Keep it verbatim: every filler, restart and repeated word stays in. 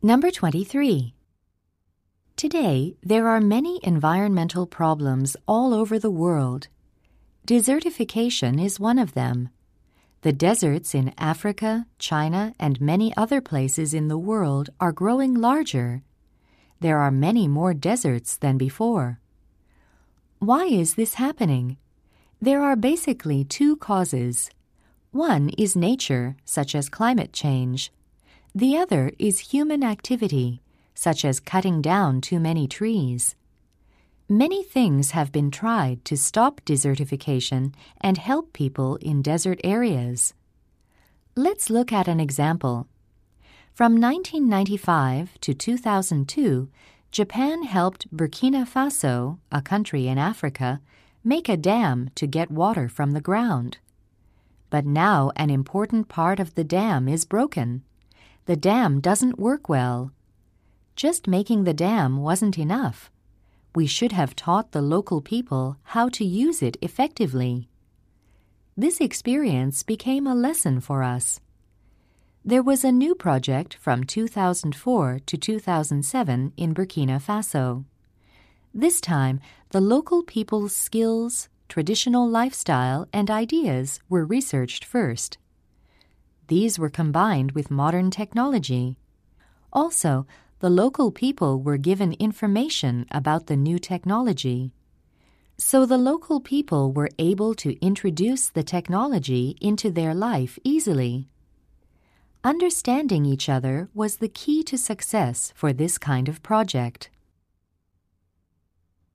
Number twenty-three. Today, there are many environmental problems all over the world. Desertification is one of them. The deserts in Africa, China, and many other places in the world are growing larger. There are many more deserts than before. Why is this happening? There are basically two causes. One is nature, such as climate change. The other is human activity, such as cutting down too many trees. Many things have been tried to stop desertification and help people in desert areas. Let's look at an example. From nineteen ninety-five to two thousand two, Japan helped Burkina Faso, a country in Africa, make a dam to get water from the ground. But now an important part of the dam is broken. The dam doesn't work well. Just making the dam wasn't enough. We should have taught the local people how to use it effectively. This experience became a lesson for us. There was a new project from two thousand four to two thousand seven in Burkina Faso. This time, the local people's skills, traditional lifestyle, and ideas were researched first. These were combined with modern technology. Also, the local people were given information about the new technology. So the local people were able to introduce the technology into their life easily. Understanding each other was the key to success for this kind of project.